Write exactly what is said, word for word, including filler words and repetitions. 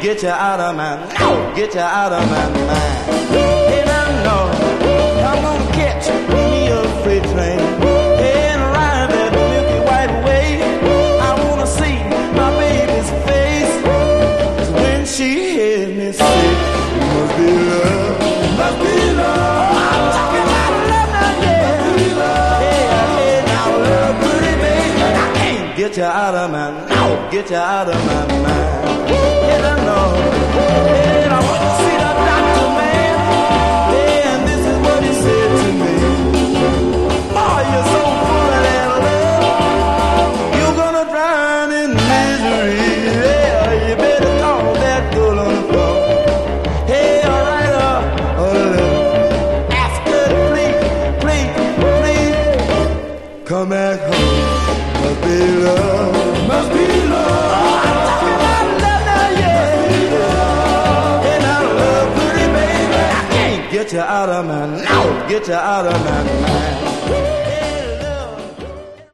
get you out of my, no, get you out of my mind. Hey, now, no, I'm gonna catch me a freight train and ride that Milky White way. I wanna see my baby's face. 'Cause when she hears me say, it must be love, it must be love. I'm talking about love now, yeah. Must be love. Hey, hey, now love, pretty baby, I can't get you out of my, no, get you out of my mind. Hey, I know. Hey, I want to see the doctor, man. Hey, and this is what he said to me. Oh, you're so full of that love, you're gonna drown in misery. Yeah, you better call that girl on the phone. Hey, all right, uh, uh, ask her to please, please, please come back home. Must be love, must be love. Oh, I'm talking about love now, yeah. And I love pretty baby, I can't get you out of my, no, get you out of my mind.